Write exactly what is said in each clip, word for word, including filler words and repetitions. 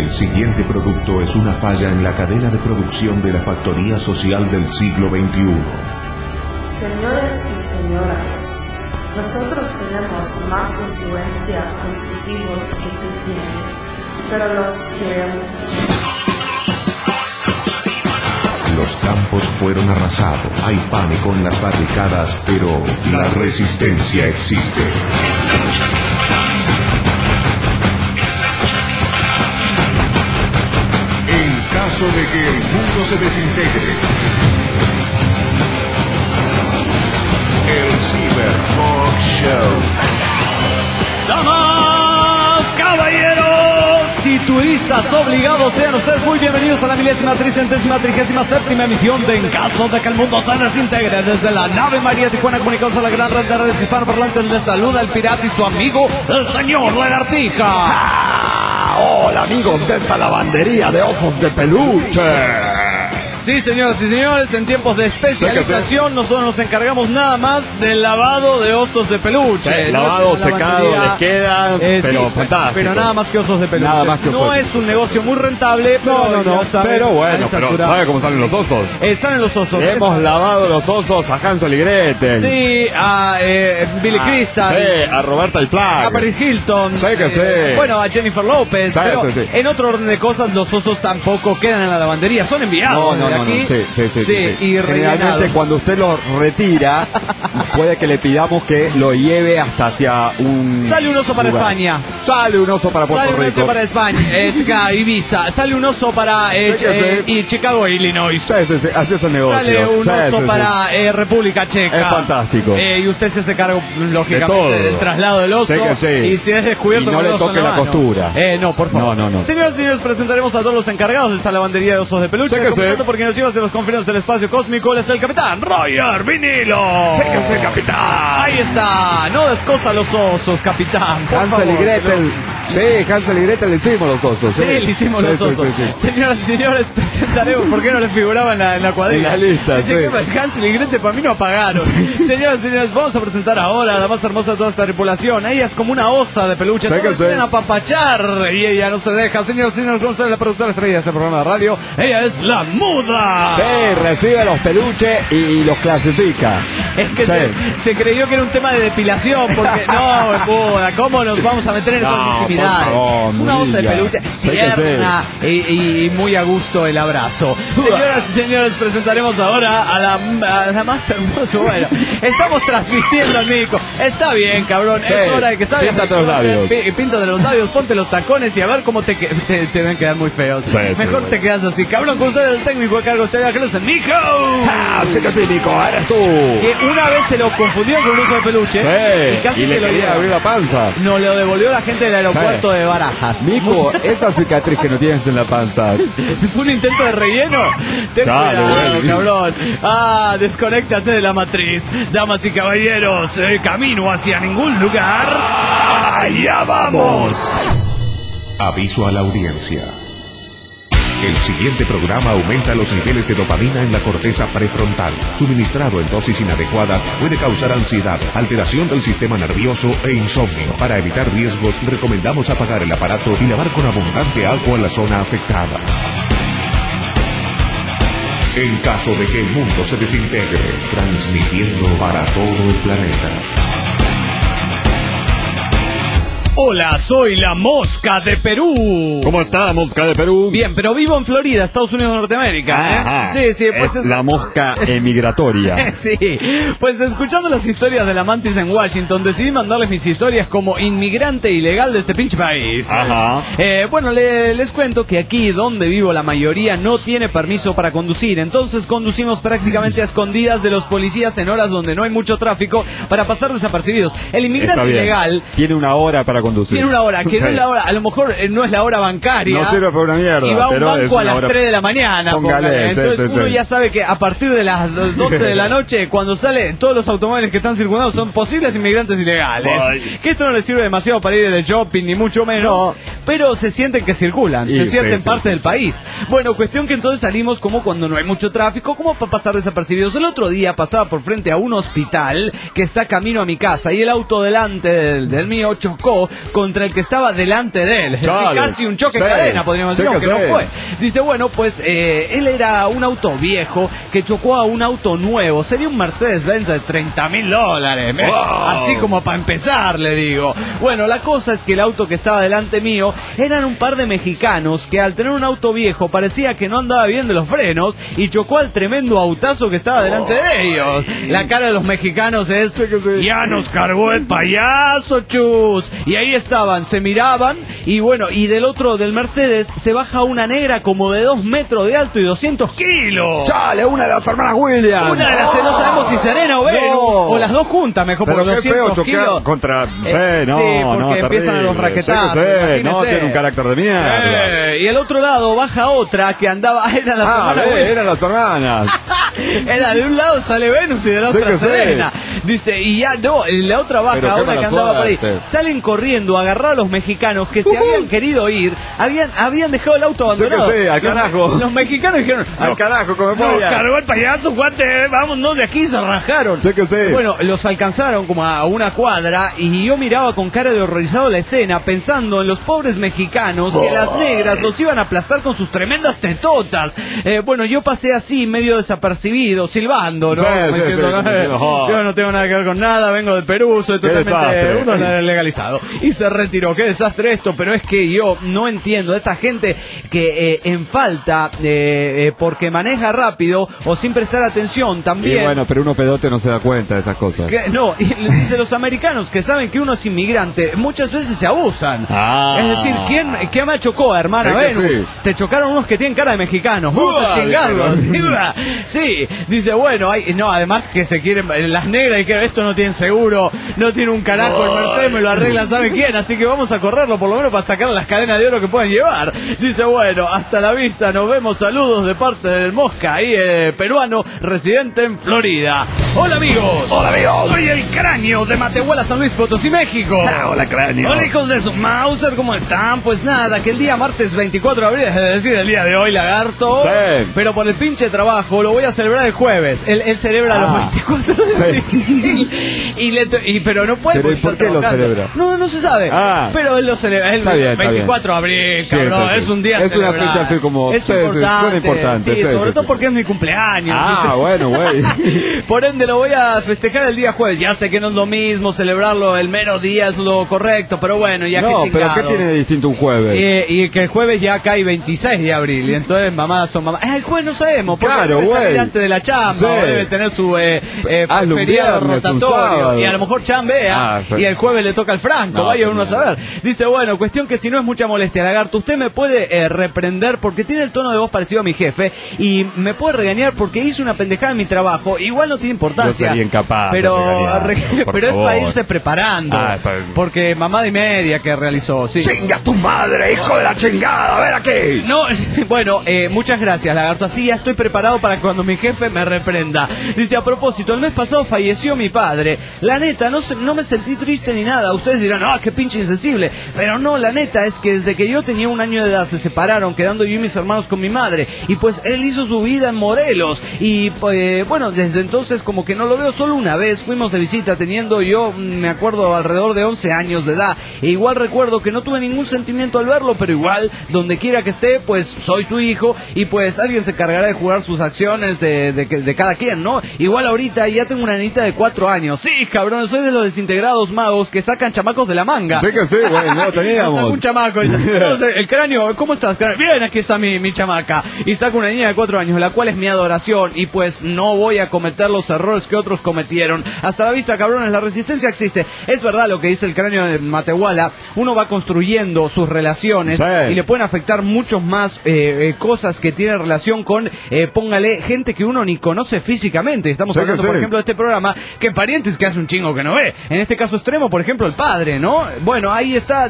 El siguiente producto es una falla en la cadena de producción de la factoría social del siglo veintiuno. Señores y señoras, nosotros tenemos más influencia con sus hijos que tú tienes, pero los queremos. Los campos fueron arrasados, hay pánico en las barricadas, pero la resistencia existe. En caso de que el mundo se desintegre, el Cyber Talk Show. Damas, caballeros y turistas obligados, sean ustedes muy bienvenidos a la milésima, tricentésima, trigésima séptima emisión de En caso de que el mundo se desintegre. Desde la nave María Tijuana, comunicados a la gran red de redes hispanoparlantes, les saluda el pirata y su amigo, el señor Lagartija. ¡Ah! Hola amigos de esta lavandería de osos de peluche. Sí, señoras y señores, en tiempos de especialización nosotros nos encargamos nada más del lavado de osos de peluche. Sí, lavado, secado, les queda, eh, pero sí, fantástico. Pero nada más que osos de peluche. Nada más que osos. No es un negocio muy rentable. No, no, no, saben, pero bueno, pero altura. ¿sabe cómo salen los osos? Eh, salen los osos. Hemos es... lavado los osos a Hansel y Gretel. Sí, a eh, Billy Ah, Crystal. Sí, a Roberta el Flag. A Paris Hilton. Sí que eh, sí. Bueno, a Jennifer López. Sí, pero sí, sí. en otro orden de cosas, los osos tampoco quedan en la lavandería. Son enviados. No, no, de no, aquí. no, sí, sí, sí, sí, sí. Y generalmente rellenados. cuando usted lo retira, puede que le pidamos que lo lleve hasta hacia un... Sale un oso para lugar. España. Sale un oso para Puerto Sale un Rico. oso para España, eh, Ibiza. Sale un oso para eh, Sí que eh, sí. y Chicago, Illinois. Sí, sí, sí, así es el negocio. Sale un Sí, oso sí, sí. para eh, República Checa. Es fantástico. Eh, y usted se hace cargo, lógicamente, De todo. del traslado del oso. Sí que sí. Y si es descubierto Y no con el le oso toque en la mano. costura. Eh, no, por favor. No, no, no. Señoras y señores, presentaremos a todos los encargados de esta lavandería de osos de peluche. Sí que sí. Comenzando porque nos lleva hacia los confines del espacio cósmico. Él es el capitán Roger Vinilo. Sí que sí, capitán. Ahí está. No descosa los osos, capitán. Por Hansel favor, y Gretel. Sí, Hansel y Gretel le hicimos los osos. Sí, le hicimos Sí, los sí, osos. sí, sí. Señoras y señores, presentaremos. ¿Por qué no le figuraba en la, en la cuadrilla? En la lista, Dice, sí. ¿qué pasa? Hansel y Gretel para mí no apagaron. Señoras y señores, vamos a presentar ahora a la más hermosa de toda esta tripulación. Ella es como una osa de peluche. Sí, Todos que sí. quieren apapachar y ella no se deja. Señoras y señores, vamos a ver la productora estrella de este programa de radio. Ella es la muda. Sí, recibe los peluches y los clasifica. Es que Sí. se, se creyó que era un tema de depilación, porque no, muda, ¿cómo nos vamos a meter en esas No, intimidades? por favor, Es una osa de Mudilla. peluche Sí que tierna y, y- y muy a gusto el abrazo. Señoras y señores, presentaremos ahora a la, a la más hermosa. Bueno, estamos transmitiendo al Nico. Está bien, cabrón. Sí. Es hora de que salgas. Píntate los labios. Pi- Píntate los labios, ponte los tacones y a ver cómo te, que- te, te ven quedar muy feos. Sí, sí, Mejor bueno. te quedas así. Cabrón, con ustedes el técnico de cargo, usted Ángeles, Nico. Ah, sí que sí, Nico, eres tú. Que una vez se lo confundió con un oso de peluche Sí, y casi y se le lo quería lleva. abrir la panza. Nos lo devolvió la gente del aeropuerto Sí. de Barajas. Nico, esa cicatriz que no tienes en la panza. ¿Fue un intento de relleno? Ten Dale, cuidado, güey. cabrón. Ah, desconéctate de la matriz. Damas y caballeros, el camino hacia ningún lugar. ¡Allá vamos! Aviso a la audiencia. El siguiente programa aumenta los niveles de dopamina en la corteza prefrontal. Suministrado en dosis inadecuadas puede causar ansiedad, alteración del sistema nervioso e insomnio. Para evitar riesgos, recomendamos apagar el aparato y lavar con abundante agua la zona afectada. En caso de que el mundo se desintegre, transmitiendo para todo el planeta. Hola, soy la mosca de Perú. ¿Cómo está la mosca de Perú? Bien, pero vivo en Florida, Estados Unidos de Norteamérica. ¿eh? Ajá. Sí, sí, pues es la mosca emigratoria. Sí, pues escuchando las historias de la mantis en Washington, decidí mandarles mis historias como inmigrante ilegal de este pinche país. Ajá. Eh, bueno, le- les cuento que aquí donde vivo la mayoría no tiene permiso para conducir, entonces conducimos prácticamente a escondidas de los policías en horas donde no hay mucho tráfico para pasar desapercibidos. El Está inmigrante bien. ilegal Tiene una hora para conducir. tiene una hora, que Sí. no es la hora, a lo mejor eh, no es la hora bancaria. No sirve para una mierda, Y va a un pero es banco a una las hora- tres de la mañana. Póngale, póngale. sí, Entonces sí, uno sí. ya sabe que a partir de las doce de la noche, cuando sale, todos los automóviles que están circulando son posibles inmigrantes ilegales. Ay. Que esto no les sirve demasiado para ir de shopping, ni mucho menos. pero se sienten que circulan, Y se sí, sienten sí, parte sí. del país. Bueno, cuestión que entonces salimos como cuando no hay mucho tráfico, como para pasar desapercibidos. El otro día pasaba por frente a un hospital que está camino a mi casa y el auto delante del, del mío chocó contra el que estaba delante de él. Es decir, Chale. casi un choque Sí. en cadena, podríamos Sí decir, que aunque no sí. fue. Dice, bueno, pues eh, él era un auto viejo que chocó a un auto nuevo. Sería un Mercedes-Benz de treinta mil dólares. ¿eh? Wow. Así como para empezar, le digo. Bueno, la cosa es que el auto que estaba delante mío eran un par de mexicanos que al tener un auto viejo parecía que no andaba bien de los frenos y chocó al tremendo autazo que estaba delante de ellos. La cara de los mexicanos es: Sí que sí. ya nos cargó el payaso, chus. Y ahí estaban, se miraban y bueno, y del otro, del Mercedes, se baja una negra como de dos metros de alto y doscientos kilos. Chale, una de las hermanas Williams. Una de las, no sabemos si Serena o Venus, No. o las dos juntas, mejor, Pero porque qué feo doscientos chocar kilos. contra... Sí, Eh, no, sí, no, porque empiezan a los terrible. raquetazos, Sí que sí, no, imagínese. tiene un carácter de mierda. Eh, y el otro lado baja otra que andaba, era la Ah, hermana ve, Williams. eran las hermanas. Era de un lado sale Venus y de la Sí otra que sí. Serena. Dice, y ya no, la otra Pero baja, qué una que mala andaba por ahí. suerte. Salen corriendo a agarrar a los mexicanos que se habían querido ir, habían, habían dejado el auto Sí que abandonado. sí, al Los- carajo. Los, mexicanos dijeron, Al "No, carajo, come nos polla. cargó el payaso, guante, vámonos de aquí", se rajaron. Sí que sí. Bueno, los alcanzaron como a una cuadra y yo miraba con cara de horrorizado la escena pensando en los pobres mexicanos que las negras los iban a aplastar con sus tremendas tetotas. Eh, bueno, yo pasé así medio desapercibido, silbando, ¿no? Sí, Como sí, diciendo, sí, "No, como diciendo, "Oh". yo no tengo nada que ver con nada, vengo del Perú, soy Qué totalmente desastre. uno legalizado. Y se retiró, qué desastre esto, pero es que yo no entiendo de esta gente que eh, en falta eh, eh, porque maneja rápido o sin prestar atención Y también. bueno, pero uno pedote no se da cuenta de esas cosas. Que- no, y le dice los americanos que saben que uno es inmigrante, muchas veces se abusan. Ah. Es decir, ¿quién, ¿quién me chocó, hermana Sí que Venus? sí. Te chocaron unos que tienen cara de mexicanos. Vamos a Uah, chingarlos. dijeron. Sí, dice, bueno, hay, no, además que se quieren, las negras y que esto no tienen seguro, no tiene un carajo el Mercedes, me lo arreglan, ¿sabe quién? Así que vamos a correrlo por lo menos para sacar las cadenas de oro que pueden llevar. Dice, bueno, hasta la vista, nos vemos, saludos de parte del Mosca, ahí eh, peruano, residente en Florida. Hola amigos. Hola amigos. Soy el Cráneo de Matehuala, San Luis Potosí, México. hola, Cráneo. Hola hijos de su Mauser, ¿cómo están? Pues nada, que el día martes veinticuatro de abril, es decir, el día de hoy, lagarto. Sí. Pero por el pinche trabajo lo voy a celebrar el jueves. Él, él celebra Ah. los veinticuatro de Sí. abril. Y le to- y, pero no puede. Pero, porque ¿y por está qué lo trabajando. celebra? No, no se sabe. Ah. Pero él lo celebra. El Está bien, está veinticuatro de abril, Sí, cabrón. sí, sí. Es un día Es una celebrar. fecha así como- Es sí, sí, importante. suena importante, Sí, sí, sobre sí, todo sí. porque es mi cumpleaños. Ah, bueno, güey. Por ende lo voy a festejar el día jueves. Ya sé que no es lo mismo celebrarlo el mero día, es lo correcto, pero bueno, ya No, que pero chingado. ¿qué tiene de distinto un jueves? Y, y que el jueves ya cae veintiséis de abril. Y entonces mamás son mamás. Eh, el jueves no sabemos. Porque Claro, debe salir güey. antes de la chamba. Sí. o debe tener su eh, eh, Hazlo un feriado viernes, un rotatorio. sábado. Y a lo mejor chambea. Ah, sí. Y el jueves le toca al Franco. No, vaya uno a genial. saber. Dice, bueno, cuestión que si no es mucha molestia, lagarto, usted me puede eh, reprender porque tiene el tono de voz parecido a mi jefe. Y me puede regañar porque hice una pendejada en mi trabajo. Igual no tiene importancia. No sería incapaz de Pero, regañar, re- por pero es para favor. irse preparando. Ah, es para- Porque mamá de media que realizó. Sí. ¡Chinga tu madre, hijo de la chingada! ¡A ver aquí! No, bueno, eh, muchas gracias, lagarto. Así ya estoy preparado para cuando mi jefe me reprenda. Dice, a propósito, el mes pasado falleció mi padre. La neta, no, se- no me sentí triste ni nada. Ustedes dirán, ah, qué pinche insensible. Pero no, la neta es que desde que yo tenía un año de edad se separaron, quedando yo y mis hermanos con mi madre. Y pues él hizo su vida en Morelos. Y pues, bueno, desde entonces como que no lo veo. Solo una vez fuimos de visita teniendo yo, mm, me acuerdo, alrededor de once años de edad. E igual recuerdo que no tuve ningún sentimiento al verlo, pero igual, donde quiera que esté, pues soy su hijo y pues alguien se encargará de jugar sus acciones de, de, de cada quien, ¿no? Igual ahorita ya tengo una nenita de cuatro años. Sí, cabrón, soy de los desintegrados magos que sacan chamacos de la manga. Sí que sí, güey, no lo Saca teníamos. un chamaco y dice, no sé, el cráneo, ¿cómo estás, cráneo? Bien, aquí está mi, mi chamaca. Y saca una niña de cuatro años, la cual es mi adoración. Y pues no voy a cometer los errores que otros cometieron. Hasta la vista, cabrones, la resistencia existe. Es verdad lo que dice el cráneo de Matehuala. Uno va construyendo sus relaciones Sí. y le pueden afectar muchos más eh, eh, cosas que tienen relación con, eh, póngale, gente que uno ni conoce físicamente. Estamos Sí que hablando, sí. por ejemplo, de este programa, que parientes que hace un chingo que no ve. En este caso extremo, por ejemplo, el padre, ¿no? Bueno, ahí está, dice, pido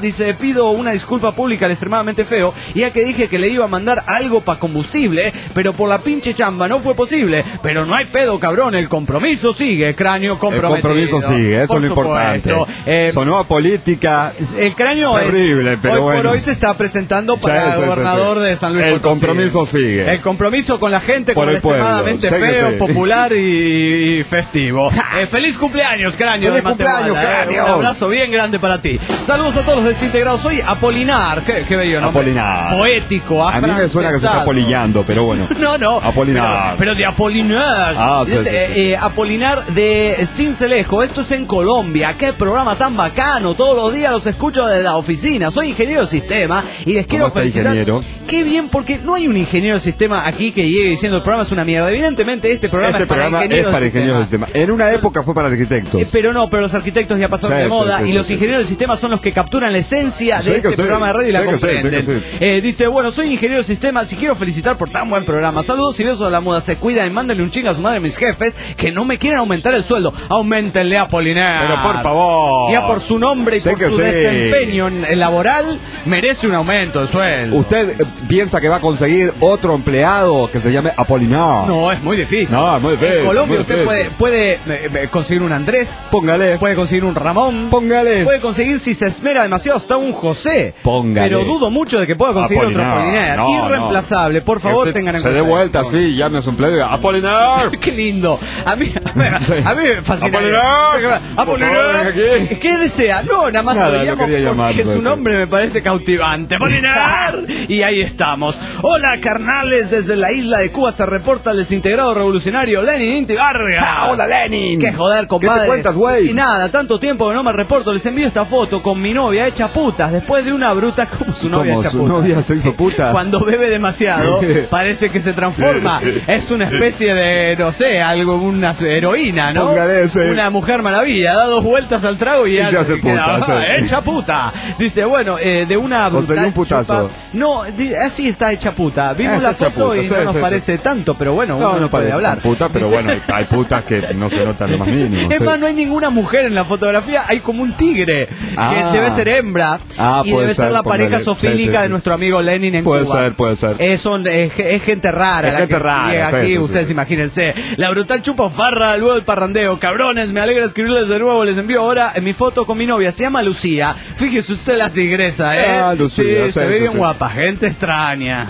pido una disculpa pública al extremadamente feo, ya que dije que le iba a mandar algo para combustible, pero por la pinche chamba no fue posible. Pero no hay pedo, cabrón, el compromiso sigue, cráneo comprometido. El compromiso sigue, eso es lo importante. Eh, Sonó a política. El cráneo terrible, es, pero hoy bueno. por hoy se está presentando para sí, gobernador sí, sí. de San Luis El Potosí. compromiso sigue. El compromiso con la gente, por con el, el pueblo. extremadamente Sé feo, sí. popular y, y festivo. Eh, feliz cumpleaños, cráneo. Feliz de cumpleaños, Matehuala, cráneo. Eh, un abrazo bien grande para ti. Saludos a todos los desintegrados. Soy Apolinar. Qué, qué bello nombre. Apolinar. Poético, a mí me suena que se está apolillando, pero bueno. No, no. Apolinar. Pero, pero de Apolinar. Ah, sí, es, sí, sí. Eh, Apolinar de Cincelejo. Esto es en Colombia. Qué programa tan bacano. Todos los días los escucho desde la oficina. Soy ingeniero de sistema y les quiero ¿Cómo está, felicitar. ingeniero? Qué bien, porque no hay un ingeniero de sistema aquí que llegue diciendo el programa es una mierda. Evidentemente este programa Este es para programa ingenieros es para de ingenieros de sistema. sistema. En una época fue para arquitectos. Eh, pero no, pero los arquitectos ya pasaron Sí, de moda sí, sí, y sí, los sí, ingenieros de sistema son los que capturan la esencia de Sí, que este sí. programa de radio y la Sí, que sí, comprenden. sí, que sí. Eh, dice, bueno, soy ingeniero de sistemas y quiero felicitar por tan buen programa. Saludos y besos a la muda. Se cuidan y mándenle un chingo a su madre mis jefes que no me quieren aumentar el sueldo. Aumentenle a Polinar. Pero por favor. Ya por su nombre y Sé por que su sí. desempeño en- en laboral merece un aumento de sueldo. ¿Usted eh, piensa que va a conseguir otro empleado que se llame Apolinar? No, es muy difícil. No, es muy difícil, En Colombia muy usted difícil. puede, puede eh, eh, conseguir un Andrés. Póngale. Puede conseguir un Ramón. Póngale. Puede conseguir, si se esmera demasiado, hasta un José. Póngale. Pero dudo mucho de que pueda conseguir otro Apolinar. Apolinar. No, Irreemplazable. Por favor, Usted tengan en se cuenta. dé vuelta esto. así, llame a su empleado y diga, Apolinar. Qué lindo. A mí, Sí. a mí me fascina. Apolinar. Apolinar. Por favor, ven aquí. ¿Qué desea? No, nada más Nada, lo lo llamo quería llamar, porque pues, su sí. nombre me parece cautivante. Apolinar. Y ahí estamos. Hola, carnales. Desde la isla de Cuba se reporta el desintegrado revolucionario Lenin Intigarria. Ah, hola, Lenin. Qué joder, compadre. ¿Qué te cuentas, güey? Y nada, tanto tiempo que no me reporto. Les envío esta foto con mi novia hecha putas. Después de una bruta como su novia Como hecha su puta. novia se hizo puta. Cuando bebe demasiado, parece que se transforma. Es una especie de, no sé, algo, una heroína, ¿no? Póngale ese. Una mujer maravilla. Da dos vueltas al trago y, Y ya se hace queda, puta, "Ah, sí. hecha puta". Dice, bueno, eh, de una O se dio un putazo. chupa- No, di- así está hecha puta. Vimos Ah, la está hecha foto puta, y sí, no nos sí, sí. parece tanto, pero bueno, No, uno no puede parece hablar. tan puta, pero Dice- bueno, hay, hay putas que no se notan lo más mínimo. Es sí. más, no hay ninguna mujer en la fotografía, hay como un tigre, Ah. que debe ser hembra, Ah, y puede debe ser, ser, la pareja póngale. sofílica Sí, sí, de sí. nuestro amigo Lenin en Puede Cuba. ser, puede ser. Eh, son, eh, es gente rara. Es la gente que rara, llega sí, aquí, sí, ustedes sí. imagínense. La brutal chupa farra, luego el parrandeo. Cabrones, me alegra escribirles de nuevo, les envío ahora mi foto con mi novia, se llama Lucía. Fíjese usted la tigresa, ¿eh? Ah, Lucía, sí, sí, se ve sí, bien sí. guapa, gente extraña.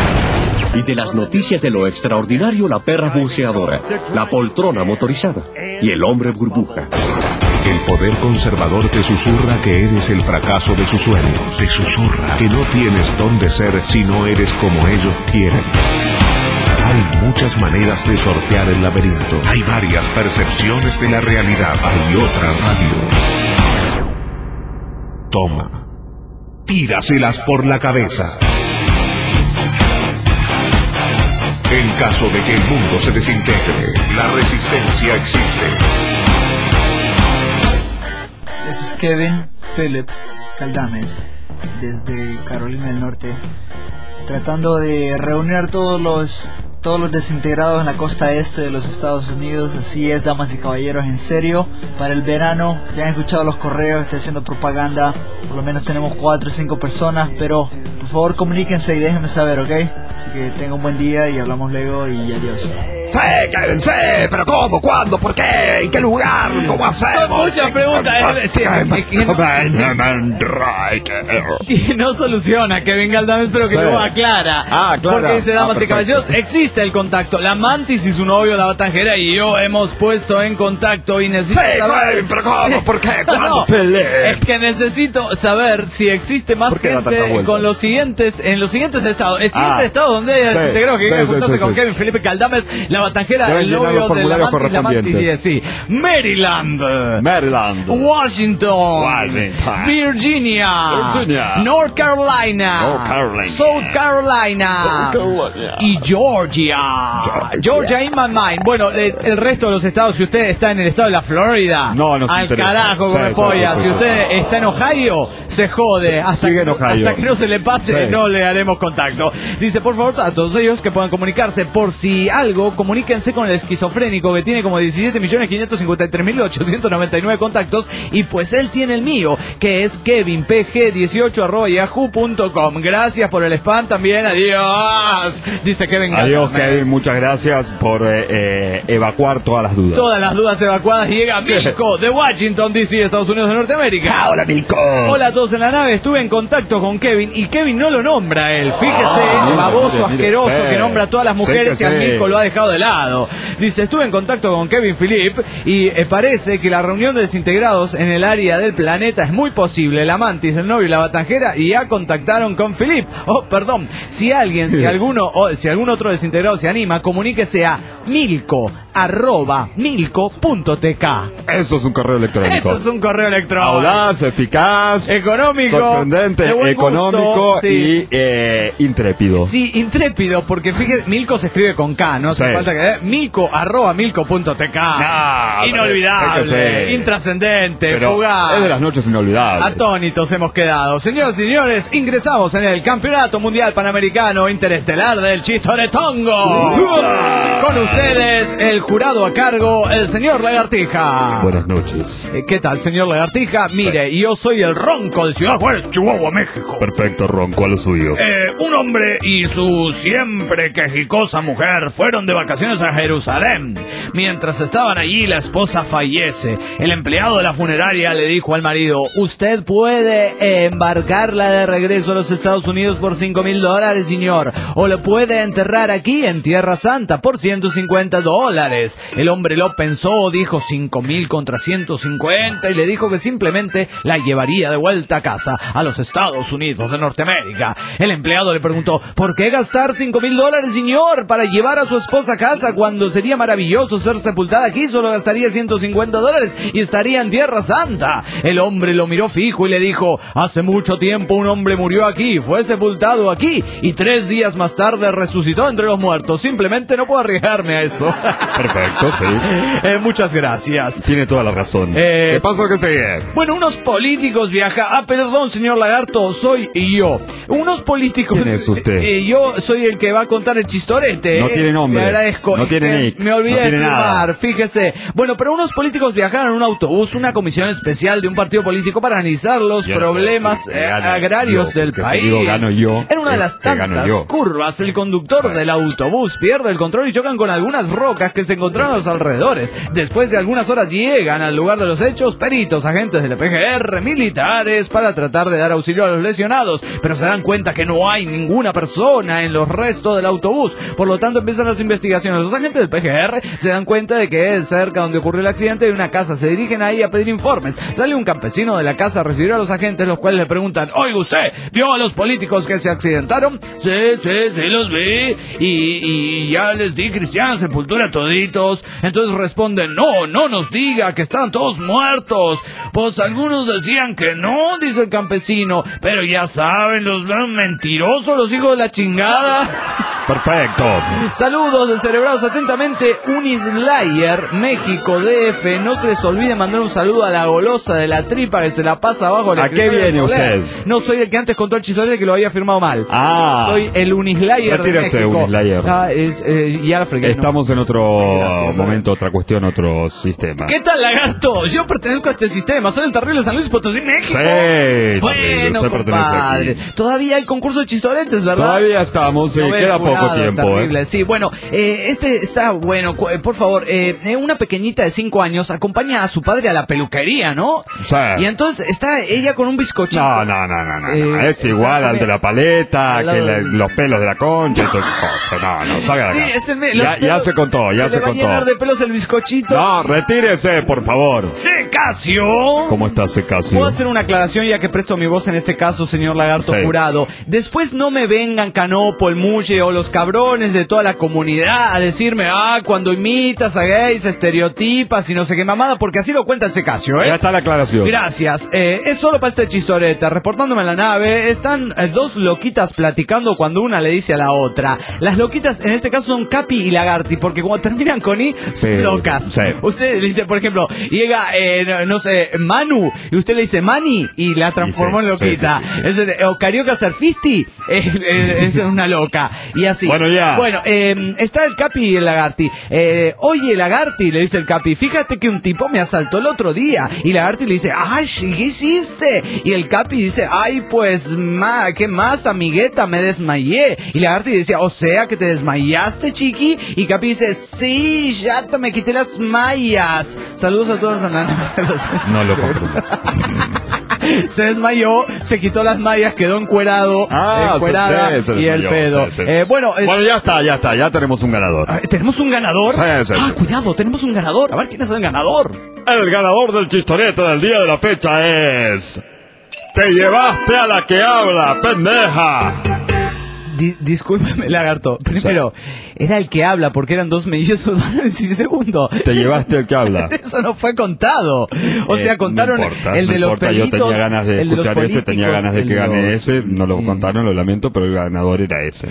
Y de las noticias de lo extraordinario, la perra buceadora, la poltrona motorizada y el hombre burbuja. El poder conservador te susurra que eres el fracaso de sus sueños. Te susurra que no tienes dónde ser si no eres como ellos quieren. Hay muchas maneras de sortear el laberinto. Hay varias percepciones de la realidad. Hay otra radio. Toma. Tíraselas por la cabeza. En caso de que el mundo se desintegre, la resistencia existe. This is Kevin Philip Caldames desde Carolina del Norte, tratando de reunir todos los todos los desintegrados en la costa este de los Estados Unidos. Así es, damas y caballeros, en serio, para el verano. Ya han escuchado los correos, estoy haciendo propaganda. Por lo menos tenemos cuatro o cinco personas, pero por favor comuníquense y déjenme saber, ¿ok? Así que tengan un buen día y hablamos luego y adiós. Sí, quédense, pero ¿cómo? ¿Cuándo? ¿Por qué? ¿En qué lugar? ¿Cómo hacemos? Son muchas preguntas, es decir, es que no- Y no soluciona Kevin Galdames, pero que Sí. lo aclara. Ah, claro. Porque dice, Ah, damas y perfecto. caballeros, existe el contacto. La Mantis y su novio, la Batanjera, y yo hemos puesto en contacto y necesito Sí, saber... güey, pero ¿cómo? ¿Por qué? ¿Cuándo? No, Philip? es que necesito saber si existe más ¿Por qué da tanta gente vuelta? con los siguientes, en los siguientes estados. El siguiente Ah. estado donde Sí, se integró, que sí, quiere sí, juntarse sí, con sí. Kevin Felipe Caldames, la Batanjera, Deben el llenar los novio de la formularios Mantis, la Mantis, y correspondientes. sí. Maryland. Maryland. Washington, Washington. Virginia, Virginia. North Carolina, North Carolina. South Carolina, South Carolina. y Georgia. Georgia in my mind. Bueno, el, el resto de los estados, si usted está en el estado de la Florida, No, nos al interesa. carajo come Sí, sí, polla. sí, sí, Si sí. usted está en Ohio, se jode. Hasta, sigue que, en Ohio. hasta que no se le pase, Sí. no le haremos contacto. Dice, por favor, a todos ellos que puedan comunicarse por si algo, como comuníquense con el esquizofrénico que tiene como diecisiete millones quinientos cincuenta y tres mil ochocientos noventa y nueve contactos, y pues él tiene el mío, que es kevin p g dieciocho arroba yahoo punto com. Gracias por el spam también, adiós, dice Kevin. Adiós, Galdames. Kevin, muchas gracias por eh, eh, evacuar todas las dudas. Todas las dudas evacuadas. Llega Milko de Washington D C, Estados Unidos de Norteamérica. Hola, Milko. Hola a todos en la nave. Estuve en contacto con Kevin y Kevin no lo nombra él. Fíjese, Ah, baboso, mire, mire, asqueroso, sí. que nombra a todas las mujeres Sí y que al sí. Milko lo ha dejado de lado. Dice, estuve en contacto con Kevin Philip y eh, parece que la reunión de desintegrados en el área del planeta es muy posible. La mantis, el novio y la batanjera y ya contactaron con Philip. Oh, perdón. Si alguien, si alguno, o si algún otro desintegrado se anima, comuníquese a milko arroba milko punto t k. Eso es un correo electrónico. Eso es un correo electrónico. Audaz, eficaz, Económico, sorprendente, de buen económico gusto, sí. y eh, intrépido. Sí, intrépido, porque fíjese, Milko se escribe con K, no hace Sí. falta que... Eh, milko arroba milko punto t k. No, Inolvidable, es que sí. intrascendente, Pero fugaz. es de las noches inolvidables. Atónitos hemos quedado. Señoras y señores, ingresamos en el Campeonato Mundial Panamericano Interestelar del Chistoretongo. Con ustedes, el jurado a cargo, el señor Lagartija. Buenas noches. Eh, ¿Qué tal, señor Lagartija? Mire, yo soy el Ronco de Ciudad Juárez, Chihuahua, México. Perfecto, Ron, ¿cuál es suyo? Eh, un hombre y su siempre quejicosa mujer fueron de vacaciones a Jerusalén. Mientras estaban allí, la esposa fallece. El empleado de la funeraria le dijo al marido, usted puede eh, embarcarla de regreso a los Estados Unidos por cinco mil dólares, señor. O lo puede enterrar aquí en Tierra Santa por ciento cincuenta dólares. El hombre lo pensó, dijo cinco mil contra ciento cincuenta y le dijo que simplemente la llevaría de vuelta a casa, a los Estados Unidos de Norteamérica. El empleado le preguntó, ¿por qué gastar cinco mil dólares, señor, para llevar a su esposa a casa cuando sería maravilloso ser sepultada aquí? Solo gastaría ciento cincuenta dólares y estaría en Tierra Santa. El hombre lo miró fijo y le dijo, hace mucho tiempo un hombre murió aquí, fue sepultado aquí y tres días más tarde resucitó entre los muertos. Simplemente no puedo arriesgarme a eso. Perfecto, sí. Eh, muchas gracias. Tiene toda la razón. Eh, ¿Qué pasó que sigue? Bueno, unos políticos viajan... Ah, perdón, señor Lagarto, soy yo. Unos políticos... ¿Quién es usted? Eh, yo soy el que va a contar el chistorete. No eh. tiene nombre. Le agradezco. No Es tiene que nick. Me olvidé No tiene de firmar, nada. fíjese. Bueno, pero unos políticos viajaron en un autobús, una comisión especial de un partido político para analizar los Yo, problemas que eh, gano agrarios yo, del que si país. digo gano yo, En una de es las que gano tantas yo. curvas, el conductor del autobús pierde el control y chocan con algunas rocas que se encontraron a los alrededores. Después de algunas horas llegan al lugar de los hechos peritos, agentes de la P G R, militares, para tratar de dar auxilio a los lesionados, pero se dan cuenta que no hay ninguna persona en los restos del autobús. Por lo tanto empiezan las investigaciones. Los agentes del P G R se dan cuenta de que es cerca donde ocurrió el accidente de una casa. Se dirigen ahí a pedir informes. Sale un campesino de la casa a recibir a los agentes, los cuales le preguntan, oiga, ¿usted vio a los políticos que se accidentaron? Sí, sí, sí los vi y, y ya les di cristiana sepultura a toditos. Entonces responden, no, no nos diga que están todos muertos. Pues algunos decían que no, dice el campesino, pero ya saben, los mentirosos, los hijos de la chingada. Perfecto. Saludos descerebrados atentamente, Unislayer, México, D F. No se les olvide mandar un saludo a la golosa de la tripa que se la pasa abajo de la ¿A qué viene usted? No soy el que antes contó el chistorete que lo había firmado mal. Ah. Soy el Unislayer de Retírese, México. Unislayer. Ah, es, eh, y África, Estamos en otro Gracias, momento, otra cuestión, otro sistema. ¿Qué tal, lagarto? Yo pertenezco a este sistema, soy el terrible San Luis Potosí, México. Sí, terrible, Bueno, usted pertenece compadre. aquí. Todavía hay concurso de chistoretes, ¿verdad? Todavía estamos, sí, No ves queda poco jurado, tiempo. terrible. ¿eh? Sí, bueno, eh, este está bueno. Cu- eh, Por favor, eh, eh, una pequeñita de cinco años acompaña a su padre a la peluquería, ¿no? Sí. Y entonces está ella con un bizcochito. No, no, no, no, no, no. Eh, Es igual está al de la paleta, al lado que la- del- los pelos de la concha y todo eso. No, no, salga de Sí, acá. es el me- ya, los ya pelos- se contó, ya se, se, le va a contó. llenar de pelos el bizcochito. No, retírese, por favor. ¡Secasio! ¿Cómo está Secasio? Puedo hacer una aclaración ya que presto mi voz en este caso, señor Lagarto Sí. Jurado. Después no me vengan Canopo, el Mulle o los cabrones de toda la comunidad a decirme, ah, cuando imitas a gays, estereotipas y no sé qué mamada, porque así lo cuenta el Secasio, ¿eh? Ya está la aclaración. Gracias. Eh, es solo para este chistoreta. Reportándome en la nave, están eh, dos loquitas platicando cuando una le dice a la otra. Las loquitas en este caso son Capi y Lagarti, porque cuando terminan con I, son Sí, locas. sí. Usted le dice, por ejemplo, llega, eh, no, no sé, Manu, y usted le dice Mani, y la transformó Y sí, en loquita. sí, sí, sí. Es, eh, o Carioca Surfisti, eh, eh, es una loca. Y así así. Bueno, ya. Bueno, eh, está el Capi y el Lagarti. Eh, Oye, Lagarti, le dice el Capi, fíjate que un tipo me asaltó el otro día. Y Lagarti le dice, ay, ¿qué hiciste? Y el Capi dice, ay, pues, ma, ¿qué más, amigueta? Me desmayé. Y Lagarti dice, o sea, que te desmayaste, chiqui. Y Capi dice, sí, ya te me quité las mallas. Saludos a todos. No lo compro. Se desmayó, se quitó las mallas, quedó encuerado, Ah, encuerada sí, se y el desmayó, pedo. sí, sí. Eh, bueno, eh, Bueno, ya está, ya está, ya tenemos un ganador. eh, ¿tenemos un ganador? Sí, sí, Ah, sí. cuidado, tenemos un ganador. A ver, ¿quién es el ganador? El ganador del chistorete del día de la fecha es... ¡Te llevaste a la que habla, pendeja! Di- discúlpeme, Lagarto. Primero, era el que habla porque eran dos mellizos humanos. Y segundo, Te llevaste al que habla. eso no fue contado. O Eh, sea, contaron no importa, el de no los importa, pelitos. Yo tenía ganas de el los escuchar ese, tenía políticos, ganas de el que gane los- ese. No lo contaron, lo lamento, pero el ganador era ese.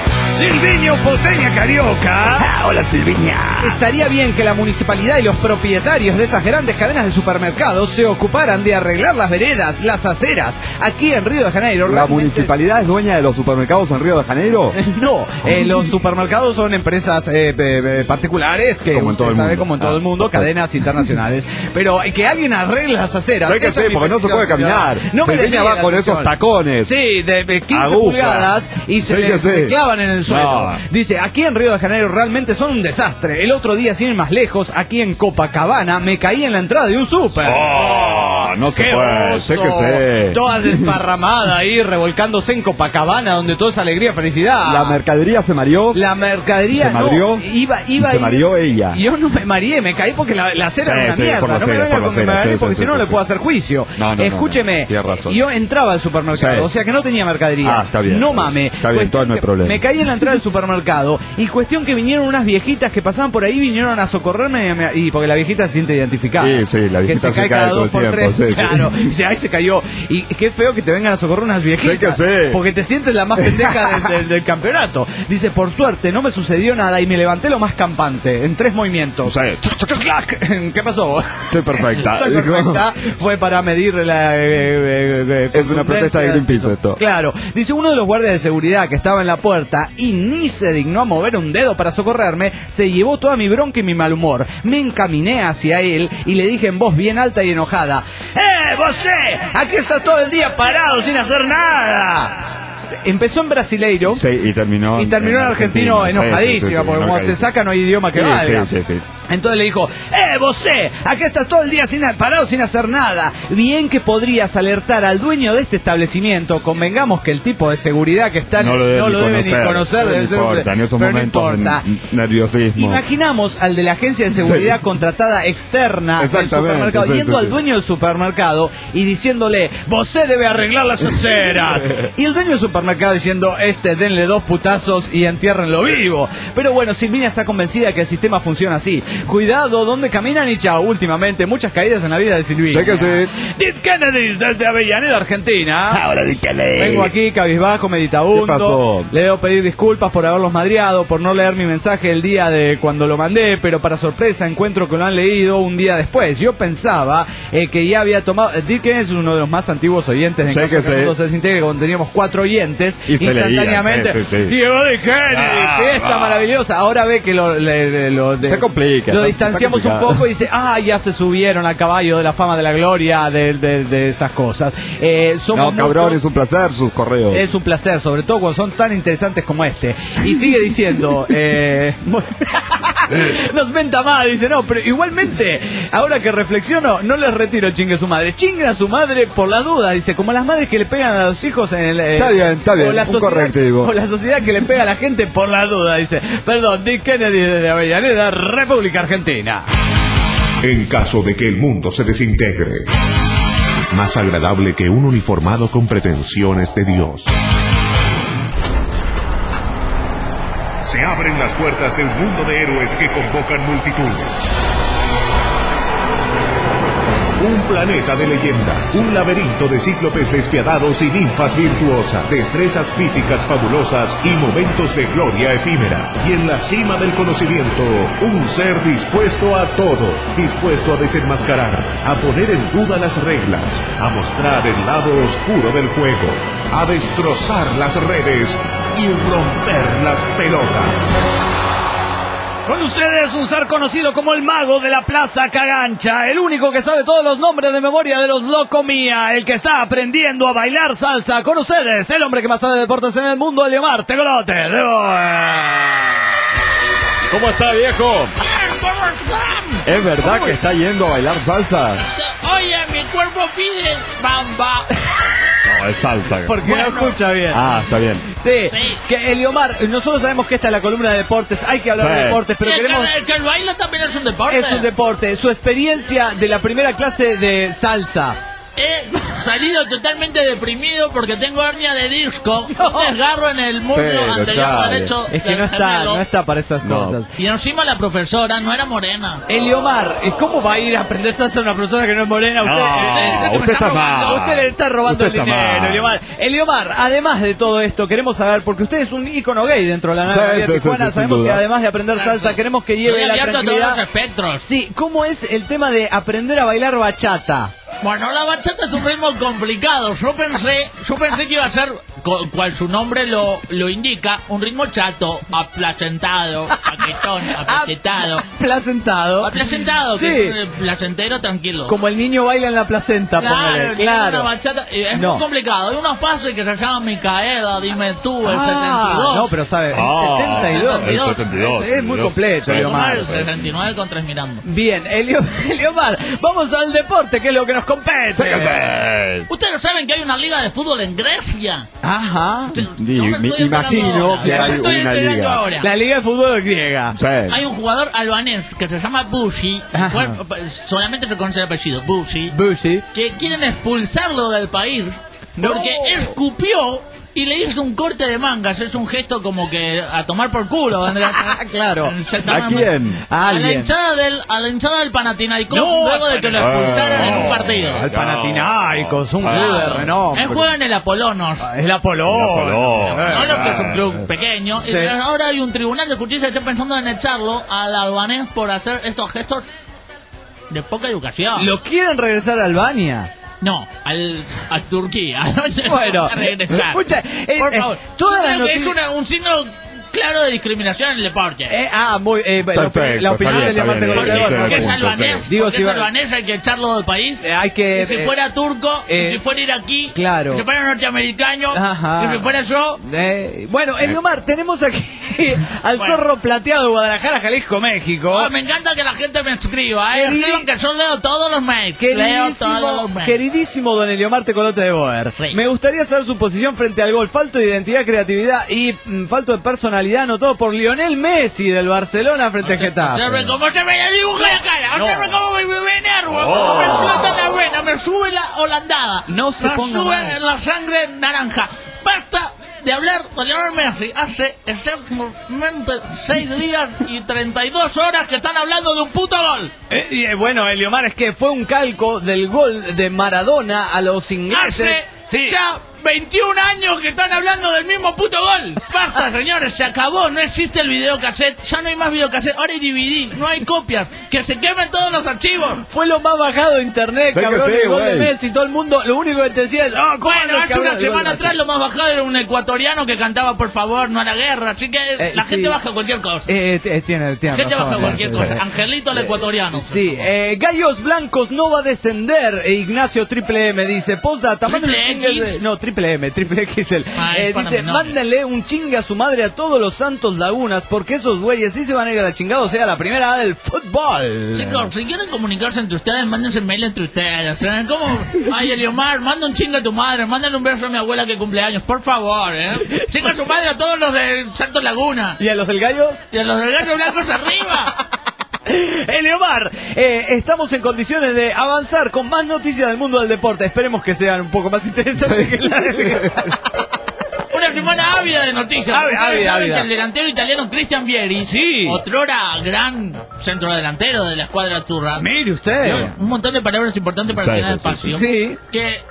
Silviño Porteña Carioca. Ah, hola, Silviña. Estaría bien que la municipalidad y los propietarios de esas grandes cadenas de supermercados se ocuparan de arreglar las veredas, las aceras, aquí en Río de Janeiro. ¿La Realmente- municipalidad es dueña de los supermercados en Río de Janeiro? No, eh, los supermercados son empresas eh, eh, eh, particulares que Como en usted todo el sabe mundo. como en todo Ah, el mundo, perfecto. cadenas internacionales. Pero eh, que alguien arregle las aceras. Sé que esa sí, es mi porque no se petición, puede caminar. señora. No me Silviña desvíe va la con atención. esos tacones. Sí, de, de quince Aguja. pulgadas y se Sí les que sí. se clavan en el suelo. No. Dice, aquí en Río de Janeiro realmente son un desastre. El otro día, sin ir más lejos, aquí en Copacabana, me caí en la entrada de un súper. Oh, no se ¡Qué puede, sé oso! que sé. Toda desparramada ahí, revolcándose en Copacabana, donde todo es alegría, felicidad. La mercadería se mareó. La mercadería ¿Se no, mareó? iba, iba Se a ir- mareó ella. Yo no me mareé, me caí porque la, la acera Sí, era una sí, mierda. por la No acera, me venga por la con que me acera, mareé sí, porque sí, si no sí, le sí. puedo hacer juicio. No, no, no, Escúcheme, no, tiene razón. yo entraba al supermercado, Sí. o sea que no tenía mercadería. Ah, está bien. No mames. Está bien, todo no hay que problema. Me caí en la entrada del supermercado y cuestión que vinieron unas viejitas que pasaban por ahí, vinieron a socorrerme y, me- y porque la viejita se siente identificada. Sí, sí, la que viejita se se cae cae cada todo dos el por tiempo, tres. sí, sí. Claro, y dice, ay, se cayó. Y qué feo que te vengan a socorrer unas viejitas. Sí que sí. Porque te sientes la más pendeja del, del- del campeonato. Dice, por suerte no me sucedió nada y me levanté lo más campante, en tres movimientos. Sí. Chuc, chuc, chuc, clac. ¿Qué pasó? Estoy perfecta. Estoy perfecta. Fue para medir la... eh, eh, eh, Es una protesta de Greenpeace esto. Claro. Dice, uno de los guardias de seguridad que estaba en la puerta y ni se dignó a mover un dedo para socorrerme, se llevó toda mi bronca y mi mal humor. Me encaminé hacia él y le dije en voz bien alta y enojada, ¡Eh, vosé! Aquí estás todo el día parado sin hacer nada. Empezó en brasileiro. Sí, y terminó Y terminó en argentino Sí, sí, sí, enojadísima, sí, porque como enojadísima. se saca no hay idioma que Sí, valga. sí, sí, sí. Entonces le dijo, ¡eh, vosé! Aquí estás todo el día sin, parado sin hacer nada. Bien que podrías alertar al dueño de este establecimiento. Convengamos que el tipo de seguridad que está No lo debe, no ni, lo debe conocer. ni conocer. No debe ser un- importa, en esos pero no momentos importa. de n- nerviosismo. Imaginamos al de la agencia de seguridad Sí. contratada externa del Exactamente, supermercado, sí, yendo sí, al sí. dueño del supermercado y diciéndole, vosé debe arreglar las aceras. Y el dueño del supermercado diciendo, este, denle dos putazos y entiérrenlo vivo. Pero bueno, Silvina está convencida que el sistema funciona así. Cuidado donde caminan y chao. Últimamente, muchas caídas en la vida de Silvina. Sí que sí. Dick Kennedy desde Avellaneda, Argentina. Ahora dígale. Vengo aquí cabizbajo, meditabundo. ¿Qué pasó? Le debo pedir disculpas por haberlos madreado, por no leer mi mensaje el día de cuando lo mandé, pero para sorpresa encuentro que lo han leído un día después. Yo pensaba eh, que ya había tomado... Dick Kennedy es uno de los más antiguos oyentes de Sí En que Caso de sí. Mundo se desintegre, cuando teníamos cuatro oyentes. Y se leían, instantáneamente. sí, sí, sí. Diego Dick Kennedy, Ah, fiesta ah. maravillosa. Ahora ve que lo, le- le- lo de- Se complica, lo está- distanciamos está un complicado. poco y dice, ah, ya se subieron al caballo de la fama, de la gloria, de, de- de esas cosas. Eh, somos No, cabrón, muchos. es un placer sus correos. Es un placer, sobre todo cuando son tan interesantes como este. Y sigue diciendo, eh, bueno, nos venta mal, dice, no, pero igualmente, ahora que reflexiono, no les retiro el chingue a su madre. Chingue a su madre por la duda, dice, como las madres que le pegan a los hijos en el... eh, Está bien, está bien, o la un sociedad, correctivo. o la sociedad que le pega a la gente por la duda, dice. Perdón, Dick Kennedy de Avellaneda, República Argentina. En caso de que el mundo se desintegre, más agradable que un uniformado con pretensiones de Dios. Se abren las puertas de un mundo de héroes que convocan multitudes. Un planeta de leyenda, un laberinto de cíclopes despiadados y ninfas virtuosas, destrezas físicas fabulosas y momentos de gloria efímera. Y en la cima del conocimiento, un ser dispuesto a todo, dispuesto a desenmascarar, a poner en duda las reglas, a mostrar el lado oscuro del juego, a destrozar las redes y romper las pelotas. Con ustedes un ser conocido como el mago de la Plaza Cagancha, el único que sabe todos los nombres de memoria de los Locomía, el que está aprendiendo a bailar salsa. Con ustedes, el hombre que más sabe de deportes en el mundo, Eliomar Tegolote de Boer. ¿Cómo está, viejo? ¿Cómo están? ¿Es verdad que está yendo a bailar salsa? Oye, mi cuerpo pide bamba. No, es salsa. Porque Bueno. no escucha bien. Ah, está bien. Sí, Sí. que Eliomar, nosotros sabemos que esta es la columna de deportes, hay que hablar Sí. de deportes, pero Y el, queremos... que, el que el baile también es un deporte. Es un deporte, su experiencia de la primera clase de salsa. He salido totalmente deprimido porque tengo hernia de disco, No. un desgarro en el muslo Pero, anterior chale. derecho Es que del no está, gemelo. no está para esas No. cosas. Y encima la profesora no era morena. Eliomar, ¿cómo va a ir a aprender salsa a una persona que no es morena? Usted, No, me usted está está robando. mal. usted le está robando Usted el está dinero, mal. Eliomar. Eliomar, además de todo esto, queremos saber, porque usted es un ícono gay dentro de la Sí, nave de sí, sí, Tijuana, sí, sin sabemos que duda. además de aprender salsa, queremos que lleve Soy la abierto a todos los tranquilidad. espectros. Sí, ¿cómo es el tema de aprender a bailar bachata? Bueno, la bachata es un ritmo complicado. Yo pensé, yo pensé que iba a ser, co- cual su nombre lo, lo indica, un ritmo chato, aplacentado, paquetón, apacetado. Placentado. Aplacentado, Sí. que es eh, placentero, tranquilo. Como el niño baila en la placenta, Claro, póngale. que Claro. una bachata, eh, es No. muy complicado. Hay unos pasos que se llaman Micaela, dime tú, el Ah, setenta y dos. no, pero sabe, Ah, el setenta y dos. el setenta y dos. Es, es muy completo, Sí. Eliomar. el setenta y nueve con tres mirando. Bien, Elio- Eliomar, vamos al deporte, que es lo que nos compete. Séquese. ¿Ustedes saben que hay una liga de fútbol en Grecia? Ajá. Yo Di- me me estoy imagino enterando ahora. que Yo me hay estoy una enterando liga. ahora. La Liga de Fútbol griega. Sí. Hay un jugador albanés que se llama Bushi, Ajá. el cual, pues, solamente se conoce el apellido, Bushi, Bushi. que quieren expulsarlo del país No. porque escupió y le hizo un corte de mangas. Es un gesto como que a tomar por culo. vendría a ser. Claro. ¿A quién? A A la alguien. hinchada del, a la hinchada del Panathinaikos No, luego de que lo Ah, expulsaran en un partido. Al Panathinaikos, un club de Claro. renombre. Él juega en el Apolonos. Es la Apolón. El Apolón. No lo que es un Ah. club pequeño. Sí. Y ahora hay un tribunal de justicia que está pensando en echarlo al albanés por hacer estos gestos de poca educación. ¿Lo quieren regresar a Albania? No, al, a Turquía. Bueno, A regresar. escucha, eh, por eh, favor. todas Yo las creo que es noticias- una- un signo claro de discriminación en el deporte. Eh, ah, muy. Eh, la, Perfecto, opinión- la opinión está de bien, Eliomar está bien, ¿Por Tegolote qué? de Boer, Porque es punto, albanés. sí. Digo, Porque si es va- albanés, hay que echarlo del país. Eh, hay que. Y si eh, fuera turco, eh, y si fuera iraquí, claro. y si fuera norteamericano, Ajá. y si fuera yo, Eh, bueno, Eliomar, tenemos aquí al Bueno. zorro plateado de Guadalajara, Jalisco, México. oh, me encanta que la gente me escriba, ¿eh? Querido- Escriban que yo leo todos los mails. Leo todos Queridísimo, los mails. queridísimo don Eliomar Tegolote de Boer, Sí. me gustaría saber su posición frente al gol. Falto de identidad, creatividad y mm, falto de personalidad anotado por Lionel Messi del Barcelona frente a Getafe. Observe cómo se me dibuja la cara. Observe cómo me, me enervo. Oh. Cómo me explota la vena. Me sube la holandada. No se me ponga sube mal. la sangre naranja. Basta de hablar de Lionel Messi. Hace exactamente seis días y treinta y dos horas que están hablando de un puto gol. Eh, y, eh, bueno, Eliomar, es que fue un calco del gol de Maradona a los ingleses. Hace Sí. ya veintiún años que están hablando del mismo puto gol. Basta, señores, se acabó. No existe el videocassette. Ya no hay más videocassette. Ahora hay D V D. No hay copias. Que se quemen todos los archivos. Fue lo más bajado de internet, Sé que cabrón, sí, el gol de güey. Messi. Todo el mundo, lo único que te decía es, oh, ¿cómo Bueno, no, hace cabrón, una el semana gol de atrás Messi? lo más bajado era un ecuatoriano que cantaba por favor, no a la guerra. Así que Eh, la sí. gente baja cualquier cosa. Eh, eh, tiene, tiene la gente razón, baja cualquier sí, cosa. sí. Angelito el ecuatoriano. Sí, eh, Gallos Blancos no va a descender. eh, Ignacio Triple M dice, postdata, mándenle un ¿Triple chingue X? de- no, Triple M, Triple X el, Ah, eh, es para dice, mi nombre. mándenle un chingue a su madre a todos los Santos Lagunas, porque esos güeyes sí se van a ir a la chingada, o sea, la primera A del fútbol. Chicos, si quieren comunicarse entre ustedes, mándense mail entre ustedes. ¿Saben cómo? Ay, Eliomar, manda un chingo a tu madre, mándale un beso a mi abuela que cumpleaños, por favor, ¿eh? Chinga a su madre a todos los de Santos Laguna. ¿Y a los del Gallos? Y a los del Gallo Blancos arriba. Eliomar, eh, estamos en condiciones de avanzar con más noticias del mundo del deporte. Esperemos que sean un poco más interesantes que la del... Una semana ávida de noticias. Ávida, Ustedes ávida, saben ávida. que el delantero italiano Cristian Vieri, Sí. otrora gran centrodelantero de la escuadra azzurra, Mire usted. un montón de palabras importantes para Sí, llenar sí, sí, espacio, sí. que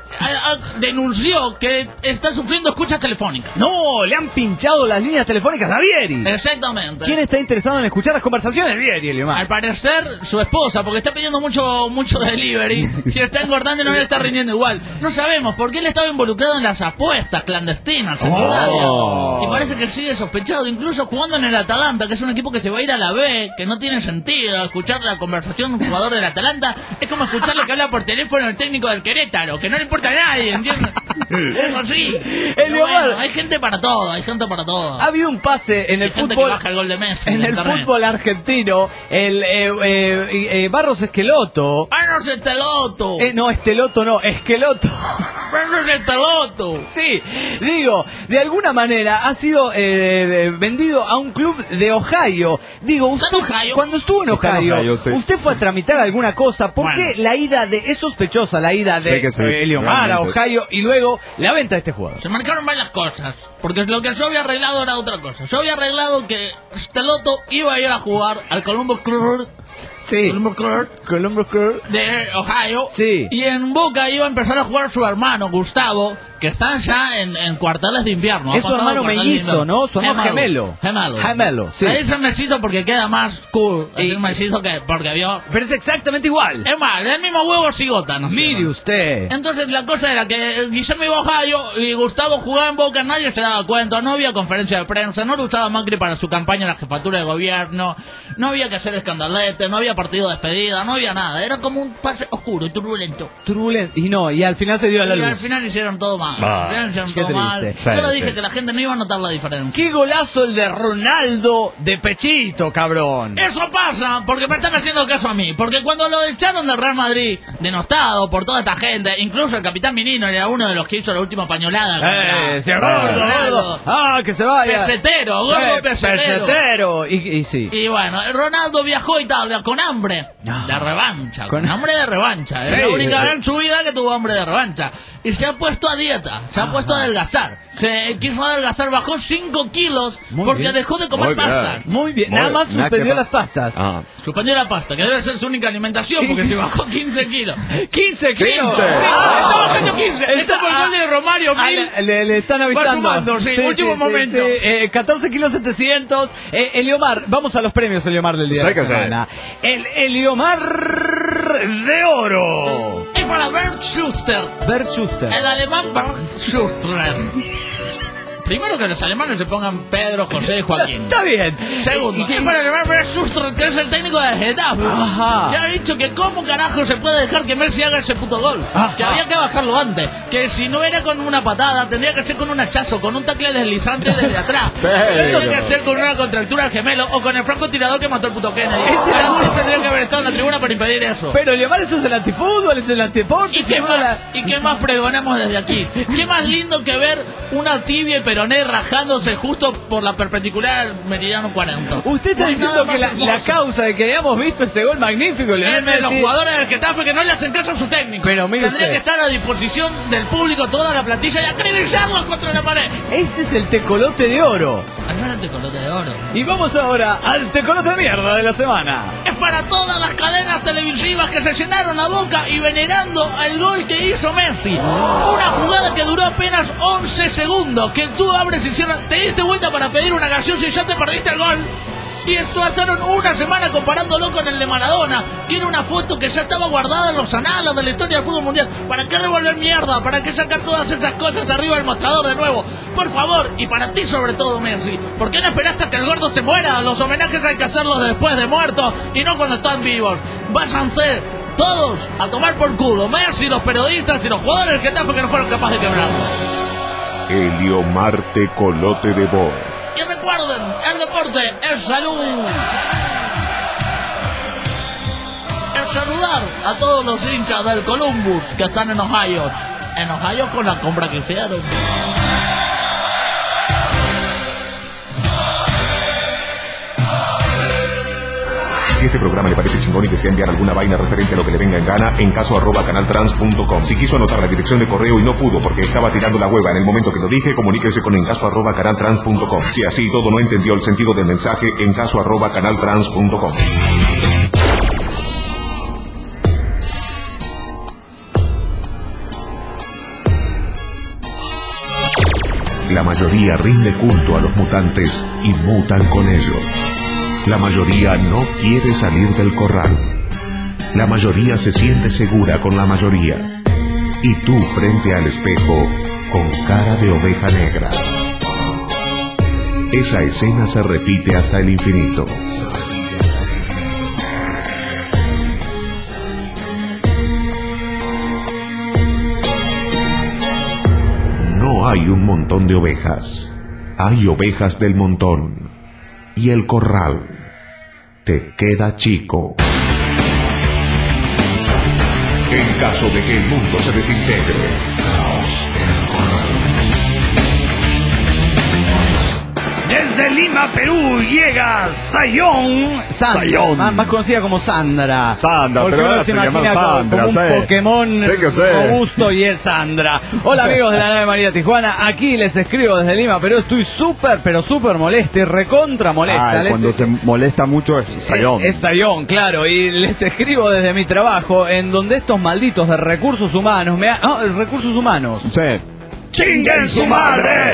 a, a, denunció que está sufriendo escuchas telefónicas. No, le han pinchado las líneas telefónicas a Vieri. Exactamente. ¿Quién está interesado en escuchar las conversaciones de Vieri, Eliomar? Al parecer, su esposa, porque está pidiendo mucho mucho delivery. Si está engordando, no le está rindiendo igual. No sabemos, porque él estaba involucrado en las apuestas clandestinas en Italia. Oh. Y parece que sigue sospechado, incluso jugando en el Atalanta, que es un equipo que se va a ir a la B, que no tiene sentido. Escuchar la conversación de un jugador del Atalanta es como escucharle que habla por teléfono el técnico del Querétaro, que no le importa a nadie, ¿entiendes? Es así. Pero bueno, hay gente para todo, hay gente para todo. Ha habido un pase en el hay gente fútbol. que baja el gol de Messi En en el internet. fútbol argentino, el eh, eh, eh, Barros Esqueloto. Barros Esqueloto. Eh, no, Esqueloto no, Esqueloto. Barros Esqueloto. Sí, digo, de alguna manera ha sido eh, vendido a un club de Ohio. Digo, usted Ohio? cuando estuvo en Está en Ohio, Ohio, sí. usted fue a tramitar alguna cosa. ¿Por Bueno. qué la ida de es sospechosa la ida de Sí que sí, eh, Eliomar a realmente. Ohio y luego la venta de este jugador? Se marcaron varias cosas, porque lo que yo había arreglado era otra cosa. Yo había arreglado que Esqueloto iba a ir a jugar al Columbus Crew, Sí. Columbus Crew Columbus Crew. de Ohio. Sí. Y en Boca iba a empezar a jugar su hermano, Gustavo, que está ya en, en cuarteles de invierno. Ha Es su pasado hermano cuarteles de mellizo, invierno. ¿no? Su hermano gemelo. Gemelo. Gemelo, sí. Le dicen mellizo porque queda más cool. Y- Es mellizo que porque vio... Pero es exactamente igual. Es más, el mismo huevo cigota, ¿no? Mire usted. Entonces la cosa era que Guillermo iba a Ohio y Gustavo jugaba en Boca, nadie se daba cuenta, no había conferencia de prensa, no lo usaba Macri para su campaña en la jefatura de gobierno, no había que hacer escandalete, no había partido de despedida, no había nada, era como un pase oscuro y turbulento. Turbulento. Y no, y al final se dio a la Y al luz. final hicieron todo mal, Ah, al final hicieron qué todo mal. triste. Yo Sí, le dije sí. que la gente no iba a notar la diferencia. ¡Qué golazo el de Ronaldo de pechito, cabrón! Eso pasa porque me están haciendo caso a mí. Porque cuando lo echaron del Real Madrid, denostado por toda esta gente, incluso el capitán Minino era uno de los que hizo la última pañolada. ¡Eh, sí, Ah, gordo, gordo! ¡Ah, que se vaya! Pesetero, gordo Eh, pesetero. pesetero. Y, y sí. Y bueno, Ronaldo viajó a Italia con hambre Ah. de revancha, con, Con- hambre de revancha. Es Sí. la única vez en su vida que tuvo hambre de revancha. Y se ha puesto a dieta, se ha puesto a adelgazar. Se quiso adelgazar, bajó cinco kilos Muy porque bien. dejó de comer Muy bien. pasta. Muy bien, Muy nada bien. más Nada suspendió que las pastas. Ah. Suspendió la pasta, que debe ser su única alimentación, porque se bajó quince kilos. ¡quince kilos! quince. ¡Ah, está bajando quince! Está- Está por el gol de Romario, Ah, mil. le, le- le están avisando. sumando, sí, último momento. sí. Eh, catorce kilos setecientos. Eh, Eliomar, vamos a los premios Eliomar del día Sí de que la sí. semana. El Eliomar de oro. Es para Bert Schuster, Bert Schuster. el alemán Bert Schuster. Primero que los alemanes se pongan Pedro, José y Joaquín. Está bien. Segundo, Y- y- es para el alemán Bert Schuster, que es el técnico del Getafe. Ajá. Que ha dicho que cómo carajo se puede dejar que Messi haga ese puto gol. Ajá. Que había que bajarlo antes. Que si no era con una patada, tendría que ser con un hachazo, con un tacle deslizante desde atrás. Pero- Tendría que ser con una contractura al gemelo o con el francotirador que mató al puto Kennedy. Ese era- Algunos tendrían que haber estado en la tribuna para impedir eso. Pero Eliomar, eso es el antifútbol, es el antideporte. ¿Y si qué, no más, la- ¿Y qué más pregonamos desde aquí? ¿Qué más lindo que ver una tibia y peroné rajándose justo por la perpendicular al meridiano cuarenta? Usted está No hay diciendo nada que la, más la hermoso. causa de que hayamos visto ese gol magnífico, Lionel Es de los Messi. jugadores del Getafe que no le hacen caso a su técnico. Pero mire Tendría usted. que estar a disposición del público toda la plantilla y acribillarlos contra la pared. Ese es el tecolote de oro. Allá el tecolote de oro. Y vamos ahora al tecolote de mierda de la semana. Es para todas las cadenas televisivas que se llenaron la boca y venerando el gol que hizo Messi. Una jugada que duró apenas once segundos. Que tú abres y cierras. Te diste vuelta para pedir una canción si ya te perdiste el gol. Y esto pasaron una semana comparándolo con el de Maradona, que era una foto que ya estaba guardada en los anales de la historia del fútbol mundial. ¿Para qué revolver mierda? ¿Para qué sacar todas esas cosas arriba del mostrador de nuevo? Por favor, y para ti sobre todo, Messi, ¿por qué no esperaste a que el gordo se muera? Los homenajes hay que hacerlos después de muertos y no cuando están vivos. Váyanse todos a tomar por culo. Messi, los periodistas y los jugadores del Getafe que no fueron capaces de quebrarlo. Eliomar Tecolote de Boer. Y recuerden, el deporte es salud. Es saludar a todos los hinchas del Columbus que están en Ohio. En Ohio con la compra que hicieron. Si este programa le parece chingón y desea enviar alguna vaina referente a lo que le venga en gana, en caso arroba canaltrans punto com. Si quiso anotar la dirección de correo y no pudo porque estaba tirando la hueva en el momento que lo dije, comuníquese con en caso arroba canaltrans punto com. Si así todo no entendió el sentido del mensaje, en caso arroba canaltrans punto com. la mayoría rinde culto a los mutantes y mutan con ellos. La mayoría no quiere salir del corral. La mayoría se siente segura con la mayoría. Y tú frente al espejo con cara de oveja negra. Esa escena se repite hasta el infinito. No hay un montón de ovejas. Hay ovejas del montón. Y el corral te queda chico. En caso de que el mundo se desintegre, caos en el corral. Desde Lima, Perú, llega Sayón. Sandra, Sayón. Más, más conocida como Sandra. Sandra, porque pero uno ahora se se llama imagina como- Sandra, como un sé. Pokémon Sé que sé. robusto y es Sandra. Hola amigos de la nave María Tijuana, aquí les escribo desde Lima, Perú. Estoy súper, pero súper molesta y recontra molesta. Ah, Les- cuando se molesta mucho es Sayón. Eh, Es Sayón, claro, y les escribo desde mi trabajo, en donde estos malditos de recursos humanos me ha... Ah, recursos humanos. Sí. ¡Chinguen su madre!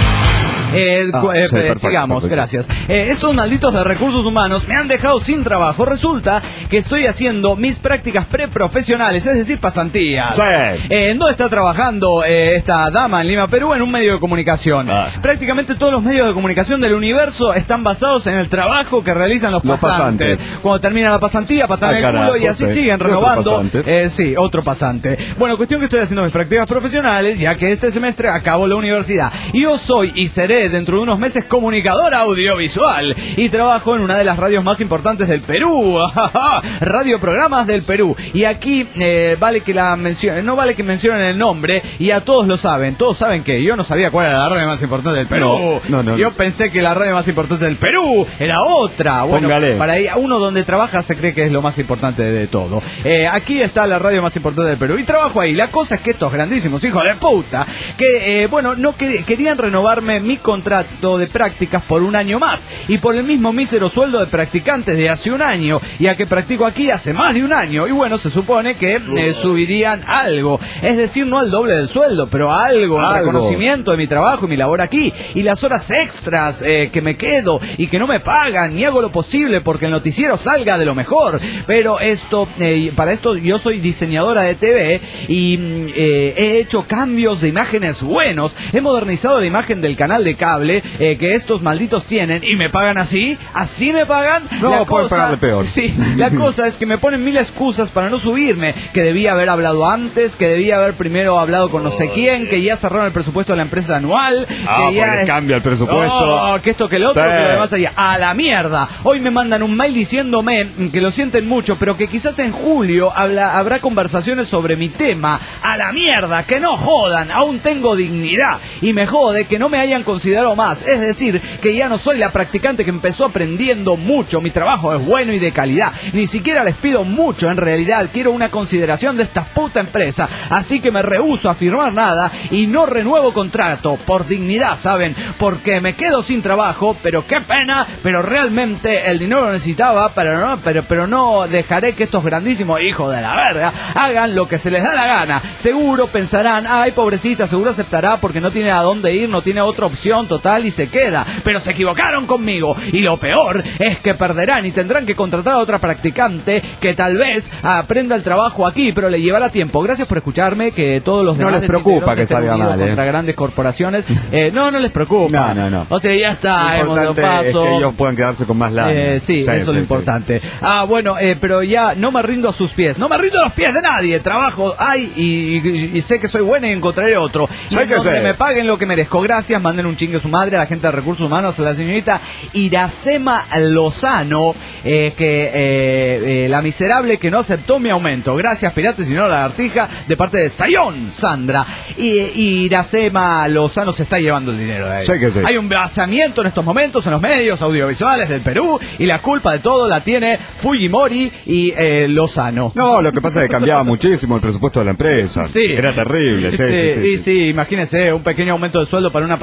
Eh, Ah, cu- eh, sí, eh, perfecto, sigamos, perfecto. gracias. Eh, estos malditos de recursos humanos me han dejado sin trabajo. Resulta que estoy haciendo mis prácticas preprofesionales, es decir, pasantías. Sí. Eh, ¿En dónde está trabajando eh, esta dama en Lima, Perú? En un medio de comunicación. Ah. Prácticamente todos los medios de comunicación del universo están basados en el trabajo que realizan los Los pasantes. pasantes. Cuando termina la pasantía, patan Ah, el carajo, culo y así sí. siguen Otro renovando. pasante. Eh, sí, otro pasante. Bueno, cuestión que estoy haciendo mis prácticas profesionales, ya que este semestre acabo la universidad. Y yo soy y seré dentro de unos meses comunicador audiovisual. Y trabajo en una de las radios más importantes del Perú. Radio Programas del Perú. Y aquí eh, vale que la mencionen, no vale que mencionen el nombre, y a todos lo saben. Todos saben que yo no sabía cuál era la radio más importante del Perú. No, no, no. Yo pensé que la radio más importante del Perú era otra. Bueno, Póngale. para ahí, uno donde trabaja se cree que es lo más importante de todo. Eh, aquí está la radio más importante del Perú y trabajo ahí. La cosa es que estos grandísimos hijos de puta, que eh, bueno, no que, querían renovarme mi contrato de prácticas por un año más y por el mismo mísero sueldo de practicantes de hace un año, ya que practico aquí hace más de un año. Y bueno, se supone que eh, subirían algo, es decir, no al doble del sueldo, pero algo, en Algo. reconocimiento de mi trabajo y mi labor aquí, y las horas extras eh, que me quedo y que no me pagan, ni hago lo posible porque el noticiero salga de lo mejor. Pero esto, eh, para esto yo soy diseñadora de T V y mm, eh, he hecho cambios de imágenes buenos, he modernizado la imagen del canal de cable eh, que estos malditos tienen y me pagan así, así me pagan. No, La pueden pagarle peor. Sí, la cosa es que me ponen mil excusas para no subirme, que debía haber hablado antes, que debía haber primero hablado con no sé quién, que ya cerraron el presupuesto de la empresa anual, Ah, que ya porque es- cambia el presupuesto. Oh, que esto, que lo otro, Sí. que lo demás allá. A la mierda. Hoy me mandan un mail diciéndome que lo sienten mucho, pero que quizás en julio habla, habrá conversaciones sobre mi tema. A la mierda, que no jodan, aún tengo dignidad. Y me jode que no me hayan considerado más. Es decir, que ya no soy la practicante que empezó aprendiendo mucho. Mi trabajo es bueno y de calidad. Ni siquiera les pido mucho, en realidad. Quiero una consideración de esta puta empresa. Así que me rehúso a firmar nada y no renuevo contrato. Por dignidad, ¿saben? Porque me quedo sin trabajo, pero qué pena, pero realmente el dinero lo necesitaba, pero no, pero, pero no dejaré que estos grandísimos hijos de la verga hagan lo que se les da la gana. Seguro pensarán, ay pobrecita, seguro aceptará porque no tiene a dónde ir, no tiene otra opción total y se queda. Pero se equivocaron conmigo y lo peor es que perderán y tendrán que contratar a otra practicante que tal vez aprenda el trabajo aquí, pero le llevará tiempo. Gracias por escucharme, que todos los No demás les preocupa que estén salga unidos mal, ¿eh? contra grandes corporaciones. Eh, no, no les preocupa. No, no, no. O sea, ya está, Lo hemos dado importante es paso. que ellos puedan quedarse con más lana. Eh, sí, eso es lo sí, importante. Ah, bueno, eh, pero ya no me rindo a sus pies. No me rindo a los pies de nadie. Trabajo hay y, y- y sé que soy buena y encontraré otro. Y Sé que donde sé. me paguen lo que merezco. Gracias, manden un chingue a su madre, a la gente de Recursos Humanos, a la señorita Iracema Lozano, eh, que eh, eh, la miserable que no aceptó mi aumento. Gracias, Pirates y no la lagartija, de parte de Sayón, Sandra. Y, y Iracema Lozano se está llevando el dinero de ahí. Sé que sí. Hay un basamiento en estos momentos en los medios audiovisuales del Perú y la culpa de todo la tiene Fujimori y eh, Lozano. No, lo que pasa es que cambiaba muchísimo el presupuesto de la empresa. Sí. Era terrible, sí, sí, sí, y sí. sí, imagínese, un pequeño aumento de sueldo para una pasante. Sí,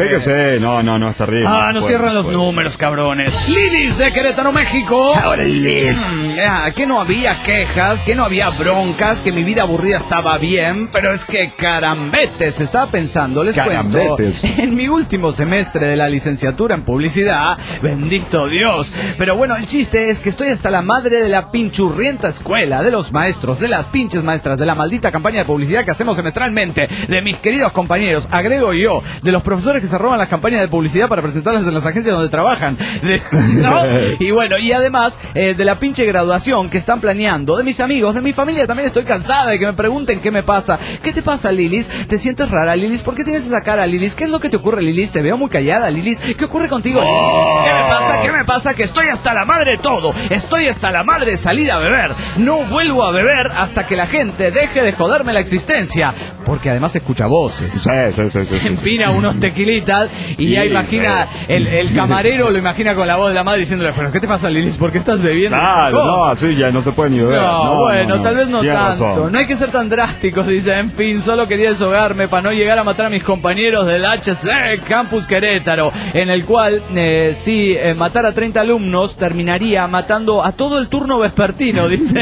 Sí que sí, no, no, no, es terrible. Ah, no Bueno, cierran los bueno. números, cabrones. Lilis de Querétaro, México. Ahora Lilis. Mm, ah, que no había quejas, que no había broncas, que mi vida aburrida estaba bien, pero es que carambetes, estaba pensando, les Carambetes. cuento, en mi último semestre de la licenciatura en publicidad, bendito Dios. Pero bueno, el chiste es que estoy hasta la madre de la pinchurrienta escuela, de los maestros, de las pinches maestras, de la maldita campaña de publicidad que hacemos semestralmente, de mis queridos compañeros, agrego yo, de los profesores que se roban las campañas de publicidad para presentarlas en las agencias donde trabajan, de- ¿no? Y bueno, y además eh, de la pinche graduación que están planeando, de mis amigos, de mi familia. También estoy cansada de que me pregunten qué me pasa. ¿Qué te pasa, Lilis? ¿Te sientes rara, Lilis? ¿Por qué tienes esa cara, Lilis? ¿Qué es lo que te ocurre, Lilis? Te veo muy callada, Lilis. ¿Qué ocurre contigo, Lilis? ¿Qué me pasa? ¿Qué me pasa? Que estoy hasta la madre de todo. Estoy hasta la madre de salir a beber. No vuelvo a beber hasta que la gente deje de joderme la existencia. Porque además escucha voces. Sí, sí, sí, sí, Se sí. empina unos tequilitas y Sí, ya imagina, el, el camarero lo imagina con la voz de la madre diciéndole, pero ¿qué te pasa, Lilis? ¿Por qué estás bebiendo? Claro, ¿Cómo? no, así ya no se puede ni beber. No, No, bueno, no, no. tal vez no Tienes tanto. razón. No hay que ser tan drásticos, dice. En fin, solo quería deshogarme para no llegar a matar a mis compañeros del H C Campus Querétaro, en el cual, eh, si eh, matar a treinta alumnos, terminaría matando a todo el turno vespertino, dice.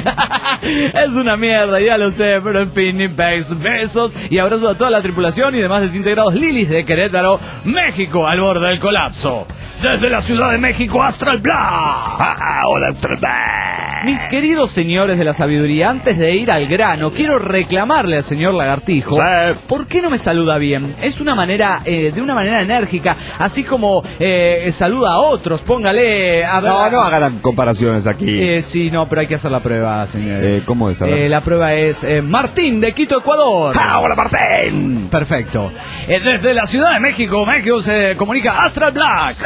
Es una mierda, ya lo sé, pero en fin, ni pex, besos y abrazos a toda la tripulación y demás desintegrados. Lilis de Querétaro, México, al borde del colapso. Desde la Ciudad de México, Astral Black. Ah, hola, Astral Black. Mis queridos señores de la sabiduría, antes de ir al grano, quiero reclamarle al señor Lagartijo, Sí. ¿por qué no me saluda bien? Es una manera, eh, de una manera enérgica, así como eh, saluda a otros, póngale a ver. No, no hagan comparaciones aquí. Eh, sí, no, pero hay que hacer la prueba, señor. Eh, ¿Cómo es? A ver. Eh, la prueba es eh, Martín de Quito, Ecuador. Ah, hola, Martín. Perfecto. Eh, desde la Ciudad de México, México se comunica Astral Black.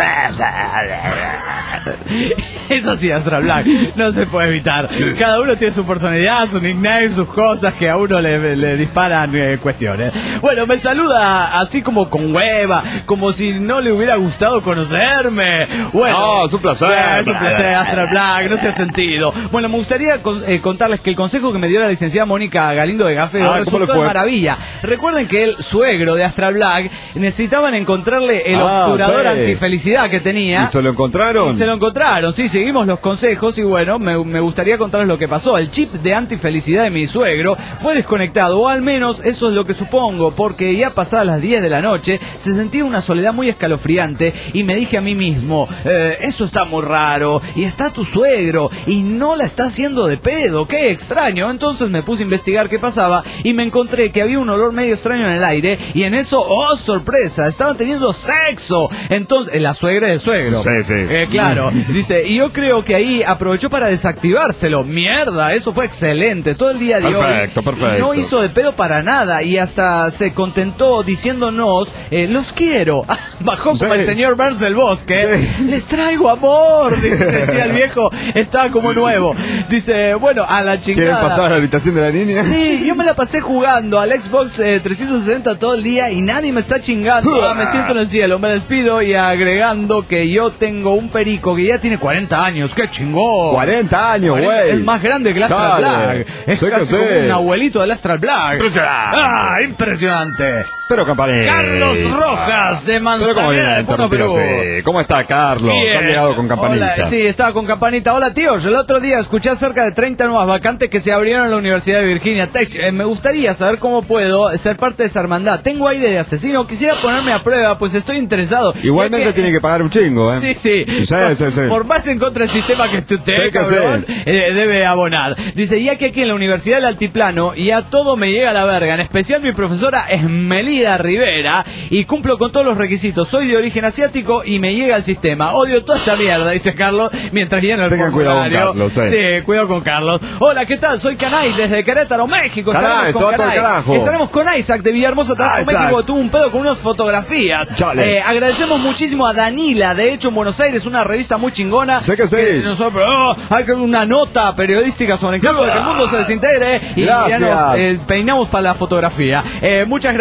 Es así, Astral Black, no se puede evitar. Cada uno tiene su personalidad, su nickname, sus cosas que a uno le, le disparan eh, cuestiones. Bueno, me saluda así como con hueva, como si no le hubiera gustado conocerme. Bueno, No, es un placer. Sí, es un placer, Astral Black, no se ha sentido. Bueno, me gustaría con- eh, contarles que el consejo que me dio la licenciada Mónica Galindo de Gafeo Ah, ¿cómo le resultó fue? de maravilla. Recuerden que el suegro de Astral Black necesitaban encontrarle el Ah, obturador sí. antifelicidad que tenía. ¿Y se lo encontraron? Y se lo encontraron, sí, seguimos los consejos y bueno, me, me gustaría contarles lo que pasó. El chip de antifelicidad de mi suegro fue desconectado, o al menos eso es lo que supongo, porque ya pasadas las diez de la noche se sentía una soledad muy escalofriante y me dije a mí mismo, eh, eso está muy raro, y está tu suegro, y no la está haciendo de pedo, qué extraño. Entonces me puse a investigar qué pasaba y me encontré que había un olor medio extraño en el aire y en eso, oh sorpresa, estaban teniendo sexo. Entonces, eh, la suegra del suegro. Sí, sí. Eh, claro, dice, y yo creo que ahí aprovechó para desactivárselo. Mierda, eso fue excelente. Todo el día de hoy Perfecto, perfecto. no hizo de pedo para nada y hasta se contentó diciéndonos, eh, los quiero. Bajó como Sí. el señor Burns del Bosque. Sí. Les traigo amor, dice, decía el viejo. Estaba como nuevo. Dice, bueno, a la ¿Quieren chingada. pasar a la habitación de la niña? Sí, yo me la pasé jugando al Xbox eh, trescientos sesenta todo el día y nadie me está chingando. Ah, me siento en el cielo. Me despido y agregando que yo tengo un perico que ya tiene cuarenta años. ¡Qué chingón! cuarenta años, cuarenta, güey. es más grande que el Astral Dale. Black. Es Sé que casi sé. como un abuelito del Astral Black. Impresionante. ¡Ah, impresionante! Pero campanita. Carlos Rojas de Pero cómo viene Manzanera, a de Puno, Perú. interrumpir así. ¿Cómo está, Carlos? Bien. ¿Han llegado con campanita? Hola, sí, estaba con campanita. Hola, tíos. El otro día escuché acerca de treinta nuevas vacantes que se abrieron en la Universidad de Virginia Tech. Eh, me gustaría saber cómo puedo ser parte de esa hermandad. Tengo aire de asesino. Quisiera ponerme a prueba, pues estoy interesado. Igualmente Ya que- tiene que pagar un chingo, ¿eh? Sí, sí. Sí, sí, sí. Por más en contra del sistema que esté usted, Sí que cabrón, sí. eh, debe abonar. Dice, ya que aquí en la Universidad del Altiplano ya todo me llega a la verga, en especial mi profesora Esmelida Rivera, y cumplo con todos los requisitos. Soy de origen asiático y me llega al sistema. Odio toda esta mierda, dice Carlos, mientras llena el Tengan cuidado con formulario. Carlos, sí. Sí, cuidado con Carlos. Hola, ¿qué tal? Soy Canay desde Querétaro, México. Canay, Estaremos con todo el Canay. carajo. Estaremos con Isaac de Villahermosa, Ah, México, Isaac. que tuvo un pedo con unas fotografías. Chale. Eh, agradecemos muchísimo a Danila, de hecho en Buenos Aires, una revista muy chingona. Sé que sí. nosotros, oh, hay que una nota periodística sobre el caso de que el mundo se desintegre y Gracias. ya nos eh, peinamos para la fotografía. Eh, muchas gracias, Danila.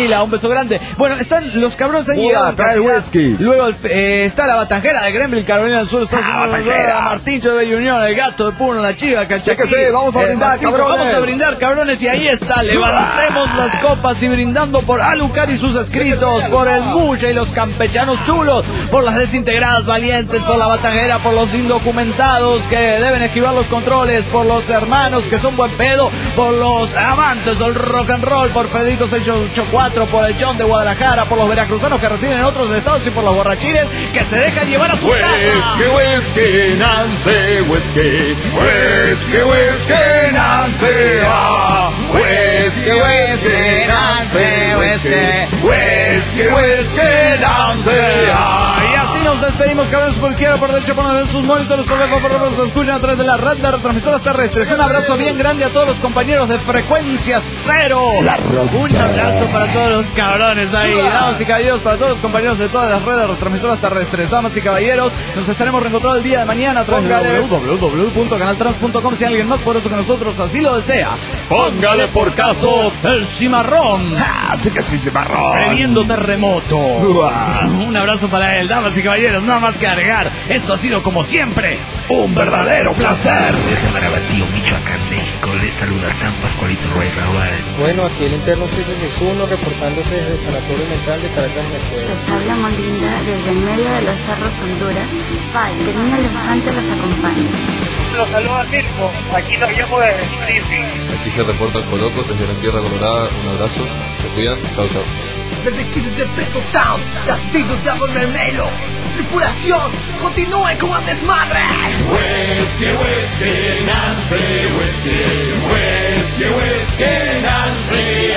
Camila, un beso grande. Bueno, están los cabrones han llegado. Trae el whisky. Luego eh, está la batanjera de Gremlin, Carolina del Sur, Estados Ah, Unidos, batanjera. Martincho de Bella Unión, el gato de Puno, la chiva, Calchaquí. Chéquese, vamos a brindar, Martincho, cabrones. Vamos a brindar, cabrones, y ahí está, levantemos las copas y brindando por Alucard y sus escritos, por el Mucha y los campechanos chulos, por las desintegradas valientes, por la batanjera, por los indocumentados que deben esquivar los controles, por los hermanos que son buen pedo, por los amantes del rock and roll, por Federico seiscientos ochenta y cuatro, por el John de Guadalajara, por los veracruzanos que residen en otros estados y por los borrachines que se dejan llevar a su casa. Whisky, whisky, Nancy, whisky, whisky, whisky, Nancy, ah, whisky, whisky, Nancy, whisky, whisky, whisky, Nancy, ah. Y así nos despedimos, cabrones, por izquierda, por derecha, por en sus monitores, por debajo, por debajo, se escuchan a través de la red de retransmisoras terrestres. Un abrazo bien grande a todos los compañeros de Frecuencia Cero. Un abrazo para todos los cabrones ahí, damas y caballeros, para todos los compañeros de todas las redes de retransmisoras terrestres. Damas y caballeros, nos estaremos reencontrando el día de mañana a través de w w w punto canal trans punto com si alguien más poderoso que nosotros así lo desea. Póngale por caso. El cimarrón. Así que sí, cimarrón. Previendo terremoto. Uah. Un abrazo para él, damas y caballeros, nada más que agregar. Esto ha sido como siempre Un verdadero placer. Desde Marabatío, Michoacán, México, les saluda San Pascualito Ruiz Raúl. Bueno, aquí el interno seis seis uno reportándose desde el Sanatorio Mental de Caracas, Venezuela. Les habla Molinda desde el medio de los cerros Honduras. Pai, que el niño elefante los acompañe. Los saluda Mirko, aquí nos llamo desde Springfield. Aquí se reporta el Coloco desde la Tierra Colorada. Un abrazo, se cuidan, chao, chao. Desde Kisses de Preto Town, David de Agua Mermelo. Tripulación, continúen con el desmadre. Whisky, whisky, Nancy, whisky, whisky, whisky, Nancy,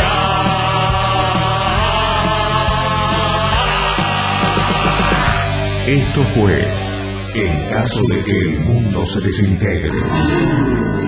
ah. Esto fue En caso de que el mundo se desintegre.